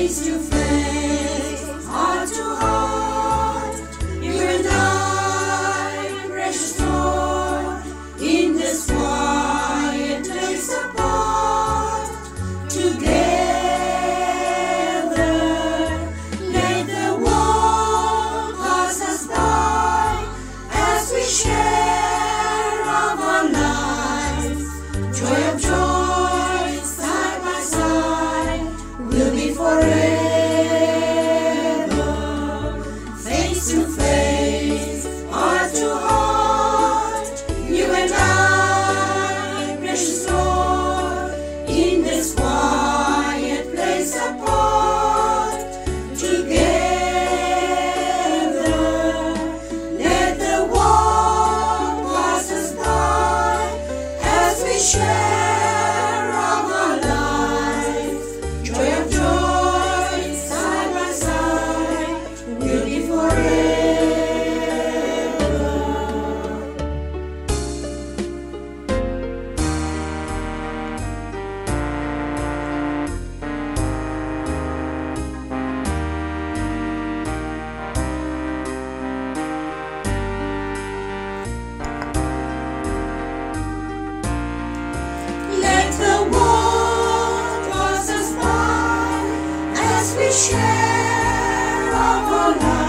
face to face, heart to heart, you and I, precious Lord, in this quiet place apart, together, let the world pass us by, as we share of our lives, joy of joy, side by side, we'll be forever, face to face, heart to heart, you and I, precious Lord, in this quiet place apart, together, let the world pass us by, as we share of our lives, joy of joy, side by side, we'll be forever. Let the world pass us by, as we share our lives.